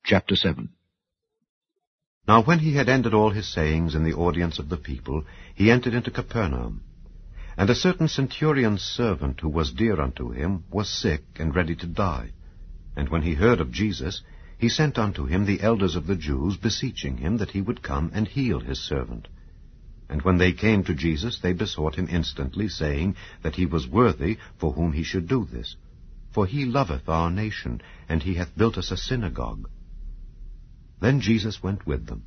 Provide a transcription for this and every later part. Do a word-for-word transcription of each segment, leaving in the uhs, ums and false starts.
Chapter seven. Now when he had ended all his sayings in the audience of the people, he entered into Capernaum. And a certain centurion's servant, who was dear unto him, was sick and ready to die. And when he heard of Jesus, he sent unto him the elders of the Jews, beseeching him that he would come and heal his servant. And when they came to Jesus, they besought him instantly, saying that he was worthy for whom he should do this. For he loveth our nation, and he hath built us a synagogue. Then Jesus went with them.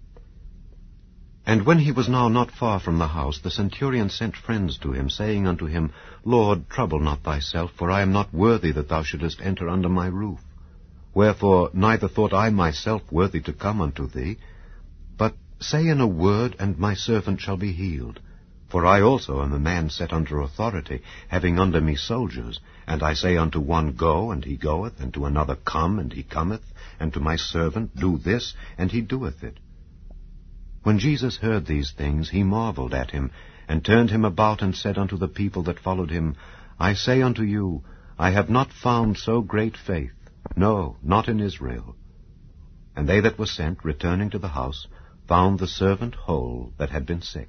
And when he was now not far from the house, the centurion sent friends to him, saying unto him, Lord, trouble not thyself, for I am not worthy that thou shouldest enter under my roof. Wherefore neither thought I myself worthy to come unto thee, but say in a word, and my servant shall be healed. For I also am a man set under authority, having under me soldiers. And I say unto one, Go, and he goeth, and to another, Come, and he cometh, and to my servant, Do this, and he doeth it. When Jesus heard these things, he marveled at him, and turned him about, and said unto the people that followed him, I say unto you, I have not found so great faith, no, not in Israel. And they that were sent, returning to the house, found the servant whole that had been sick.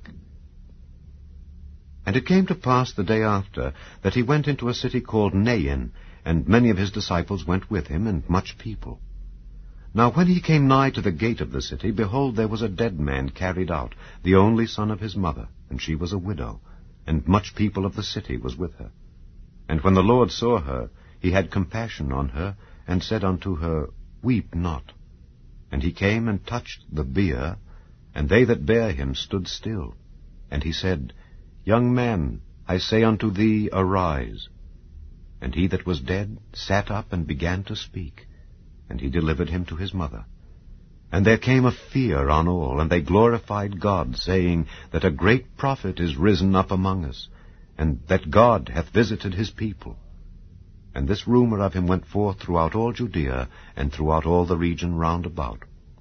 And it came to pass the day after, that he went into a city called Nain, and many of his disciples went with him, and much people. Now when he came nigh to the gate of the city, behold, there was a dead man carried out, the only son of his mother, and she was a widow, and much people of the city was with her. And when the Lord saw her, he had compassion on her, and said unto her, Weep not. And he came and touched the bier, and they that bare him stood still. And he said, Young man, I say unto thee, arise. And he that was dead sat up and began to speak. And he delivered him to his mother. And there came a fear on all, and they glorified God, saying that a great prophet is risen up among us, and that God hath visited his people. And this rumor of him went forth throughout all Judea, and throughout all the region round about.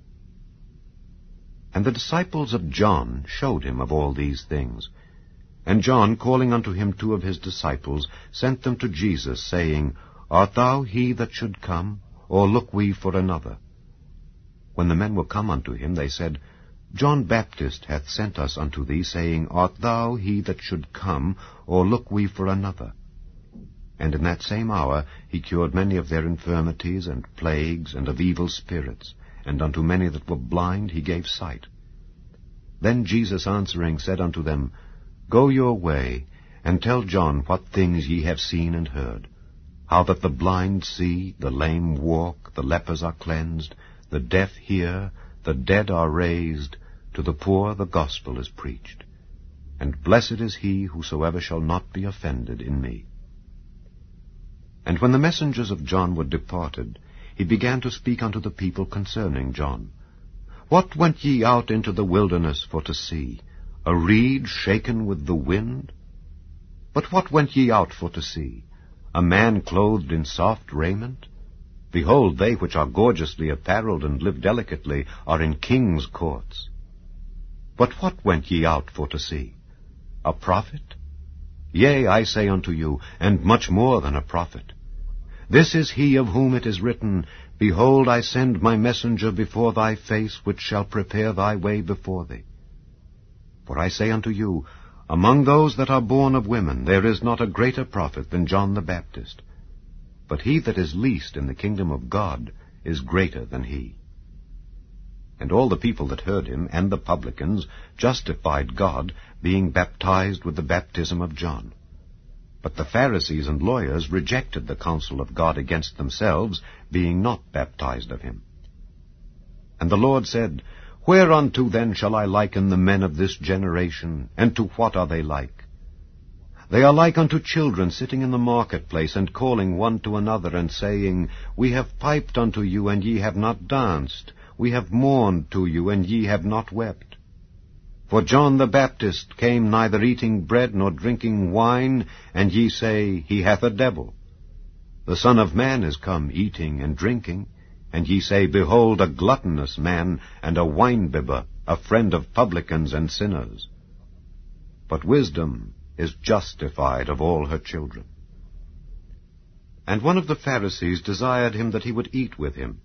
And the disciples of John showed him of all these things. And John, calling unto him two of his disciples, sent them to Jesus, saying, Art thou he that should come, or look we for another? When the men were come unto him, they said, John Baptist hath sent us unto thee, saying, Art thou he that should come, or look we for another? And in that same hour he cured many of their infirmities, and plagues, and of evil spirits, and unto many that were blind he gave sight. Then Jesus answering said unto them, Go your way, and tell John what things ye have seen and heard, how that the blind see, the lame walk, the lepers are cleansed, the deaf hear, the dead are raised, to the poor the gospel is preached. And blessed is he whosoever shall not be offended in me. And when the messengers of John were departed, he began to speak unto the people concerning John. What went ye out into the wilderness for to see? A reed shaken with the wind? But what went ye out for to see? A man clothed in soft raiment? Behold, they which are gorgeously apparelled and live delicately are in kings' courts. But what went ye out for to see? A prophet? Yea, I say unto you, and much more than a prophet. This is he of whom it is written, Behold, I send my messenger before thy face, which shall prepare thy way before thee. For I say unto you, among those that are born of women there is not a greater prophet than John the Baptist. But he that is least in the kingdom of God is greater than he. And all the people that heard him, and the publicans, justified God, being baptized with the baptism of John. But the Pharisees and lawyers rejected the counsel of God against themselves, being not baptized of him. And the Lord said, Whereunto then shall I liken the men of this generation, and to what are they like? They are like unto children sitting in the marketplace, and calling one to another, and saying, We have piped unto you, and ye have not danced. We have mourned to you, and ye have not wept. For John the Baptist came neither eating bread nor drinking wine, and ye say, He hath a devil. The Son of Man is come eating and drinking, and ye say, Behold, a gluttonous man, and a winebibber, a friend of publicans and sinners. But wisdom is justified of all her children. And one of the Pharisees desired him that he would eat with him.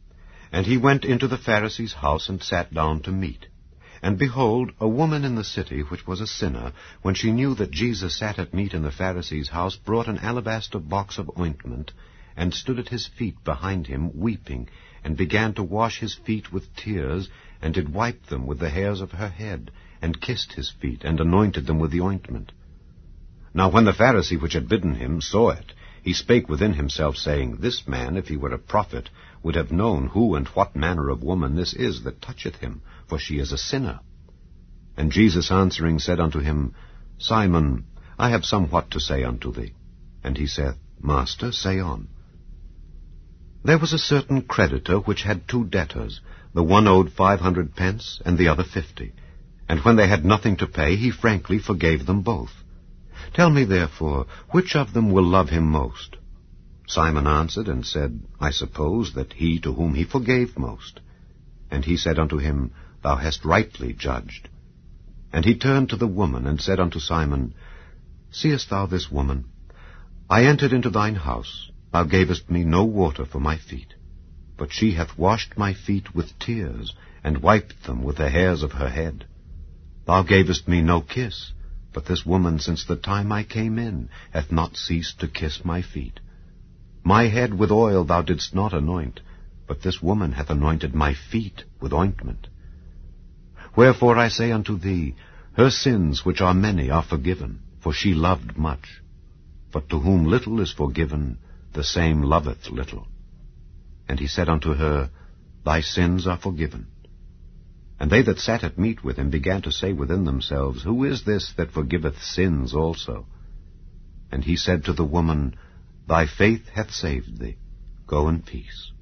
And he went into the Pharisee's house, and sat down to meat. And behold, a woman in the city, which was a sinner, when she knew that Jesus sat at meat in the Pharisee's house, brought an alabaster box of ointment, and stood at his feet behind him, weeping, and began to wash his feet with tears, and did wipe them with the hairs of her head, and kissed his feet, and anointed them with the ointment. Now when the Pharisee which had bidden him saw it, he spake within himself, saying, This man, if he were a prophet, would have known who and what manner of woman this is that toucheth him, for she is a sinner. And Jesus answering said unto him, Simon, I have somewhat to say unto thee. And he saith, Master, say on. There was a certain creditor which had two debtors. The one owed five hundred pence, and the other fifty. And when they had nothing to pay, he frankly forgave them both. Tell me therefore, which of them will love him most? Simon answered and said, I suppose that he to whom he forgave most. And he said unto him, Thou hast rightly judged. And he turned to the woman, and said unto Simon, Seest thou this woman? I entered into thine house. Thou gavest me no water for my feet, but she hath washed my feet with tears, and wiped them with the hairs of her head. Thou gavest me no kiss, but this woman since the time I came in hath not ceased to kiss my feet. My head with oil thou didst not anoint, but this woman hath anointed my feet with ointment. Wherefore I say unto thee, her sins, which are many, are forgiven, for she loved much. But to whom little is forgiven, the same loveth little. And he said unto her, Thy sins are forgiven. And they that sat at meat with him began to say within themselves, Who is this that forgiveth sins also? And he said to the woman, Thy faith hath saved thee. Go in peace.